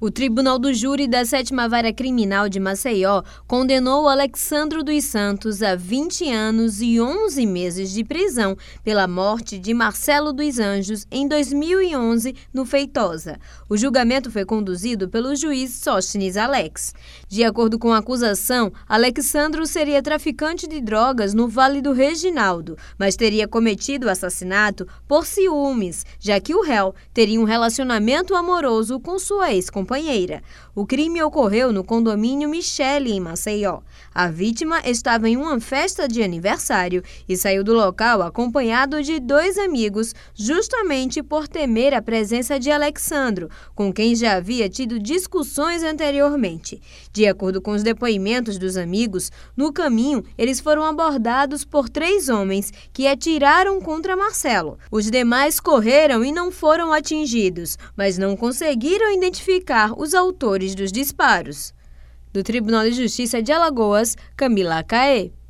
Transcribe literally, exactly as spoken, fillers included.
O Tribunal do Júri da sétima Vara Criminal de Maceió condenou Alexsandro dos Santos a vinte anos e onze meses de prisão pela morte de Marcelo dos Anjos em dois mil e onze no Feitosa. O julgamento foi conduzido pelo juiz Sóstenes Alex. De acordo com a acusação, Alexsandro seria traficante de drogas no Vale do Reginaldo, mas teria cometido o assassinato por ciúmes, já que o réu teria um relacionamento amoroso com sua ex-companheira. companheira. O crime ocorreu no condomínio Michele, em Maceió. A vítima estava em uma festa de aniversário e saiu do local acompanhado de dois amigos, justamente por temer a presença de Alexsandro, com quem já havia tido discussões anteriormente. De acordo com os depoimentos dos amigos, no caminho eles foram abordados por três homens que atiraram contra Marcelo. Os demais correram e não foram atingidos, mas não conseguiram identificar os autores dos disparos. Do Tribunal de Justiça de Alagoas, Camila Caê.